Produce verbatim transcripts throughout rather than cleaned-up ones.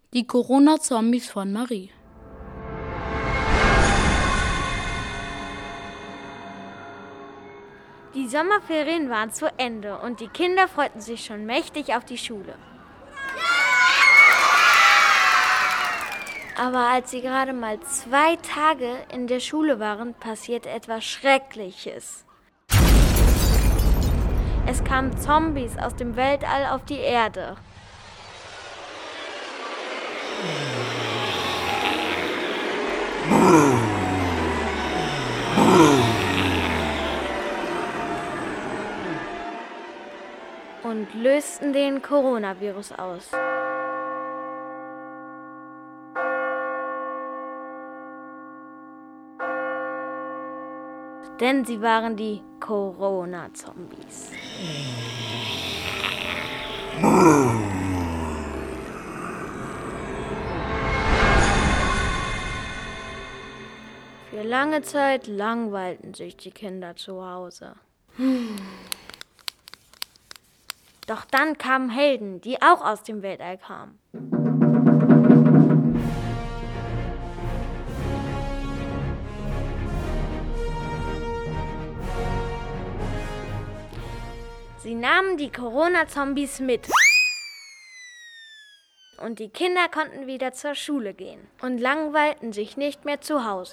Die Corona-Zombies von Marie. Die Sommerferien waren zu Ende und die Kinder freuten sich schon mächtig auf die Schule. Aber als sie gerade mal zwei Tage in der Schule waren, passierte etwas Schreckliches. Es kamen Zombies aus dem Weltall auf die Erde. Und lösten den Coronavirus aus. Denn sie waren die Corona-Zombies. Für lange Zeit langweilten sich die Kinder zu Hause. Doch dann kamen Helden, die auch aus dem Weltall kamen. Sie nahmen die Corona-Zombies mit. Und die Kinder konnten wieder zur Schule gehen und langweilten sich nicht mehr zu Hause.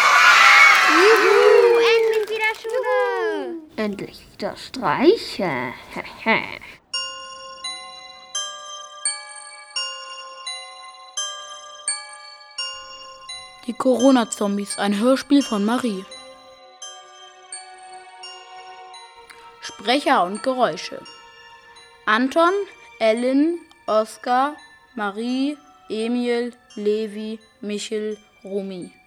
Juhu, endlich wieder Schule! Endlich wieder Streiche. Die Corona-Zombies, ein Hörspiel von Marie. Sprecher und Geräusche: Anton, Ellen, Oskar, Marie, Emil, Levi, Michel, Romy.